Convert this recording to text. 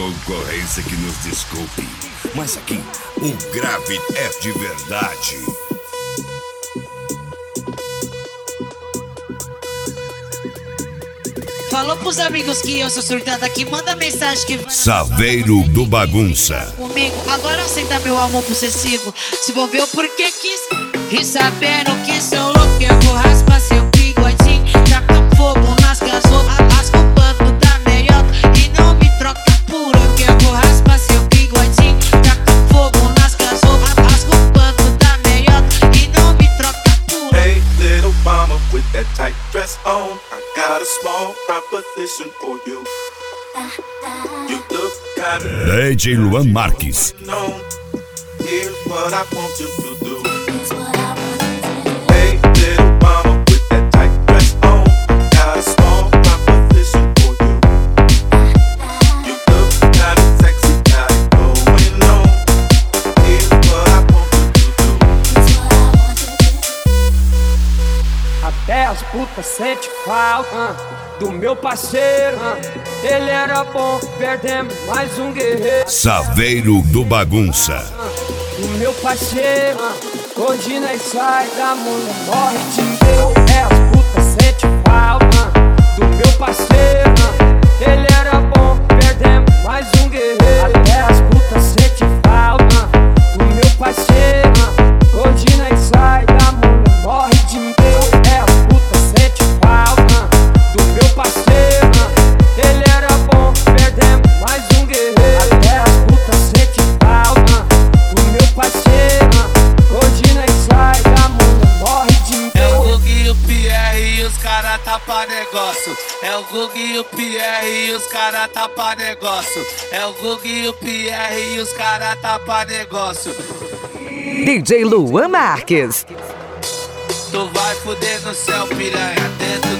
concorrência que nos desculpe, mas aqui o grave é de verdade. Falou pros amigos que eu sou surtada aqui, manda mensagem que vai. Saveiro do Bagunça. Comigo, agora aceita meu amor possessivo. Se vou ver o porquê quis. E sabendo que sou louco, eu vou raspar seu bigodinho. Taca fogo nas gasolas, rasga o banco da meiota. E não me troca por eu que eu vou raspar seu bigodinho. Taca fogo nas gasolas, rasga o banco da meiota. E não me troca por eu. Hey, little mama with that tight dress on, I got a small proposition for you. You look kinda DJ Luan Marques. known. Here's what I want you to do. Hey, little mama with that tight dress on, I got a small proposition for you. You look kinda sexy, got it going on. Here's what I want you to do. Até as putas sente falta do meu parceiro. Ele era bom, perdemos mais um guerreiro. Saveiro do Bagunça. Do meu parceiro, onde nós sai da mulher morre de medo. É as putas sente falta do meu parceiro. Ele era bom, perdemos mais um guerreiro. Até as putas sente falta do meu parceiro. Onde nós sai da mulher morre de medo. É as putas sente falta do meu parceiro. Ele era bom, perdemos mais um guerreiro. Até as putas sente falta do meu parceiro. Hoje nós sai da mulher morre de medo. É o Gug e o Pierre e os cara tapa negócio. É o Gug e o Pierre e os cara tapa negócio. É o Gug e o Pierre e os cara tapa negócio. DJ Luan Marques. Tu vai fuder no céu, piranha, dentro